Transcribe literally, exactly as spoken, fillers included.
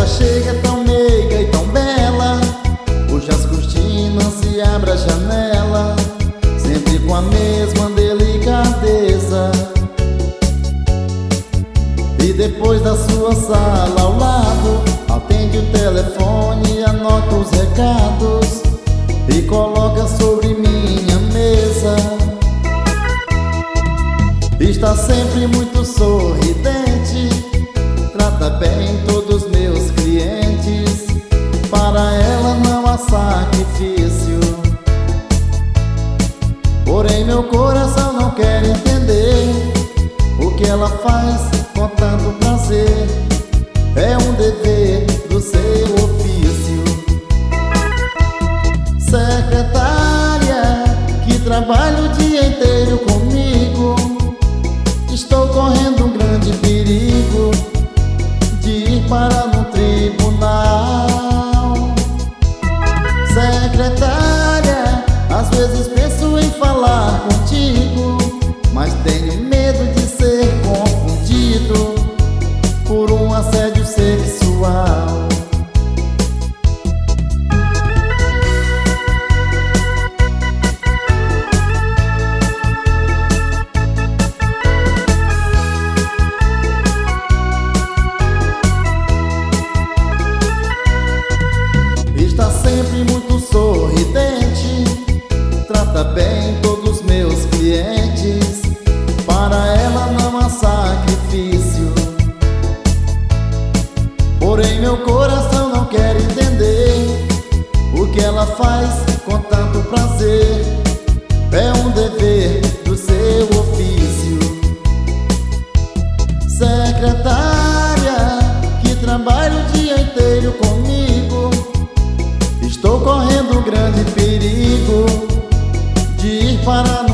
chega tão meiga e tão bela, puxa as cortinas e abre a janela, sempre com a mesma delicadeza. E depois da sua sala ao lado, atende o telefone, anota os recados e coloca sobre minha mesa. Está sempre muito sorridente, trata bem todos os meus clientes, para ela não há sacrifício. Porém meu coração não quer entender o que ela faz com tanto prazer. É um dever do seu ofício. Secretária, que trabalha o dia inteiro comigo, estou correndo um grande perigo de ir parar no tribunal. Secretária, às vezes penso em falar contigo, mas tenho medo de ser confundido por um assédio sexual. Está sempre muito sorridente, trata bem todos os meus clientes, para ela não há sacrifício. Porém meu coração não quer entender o que ela faz com tanto prazer. É um dever do seu ofício. Secretária, que trabalha o dia inteiro comigo, estou correndo um grande perigo de ir parar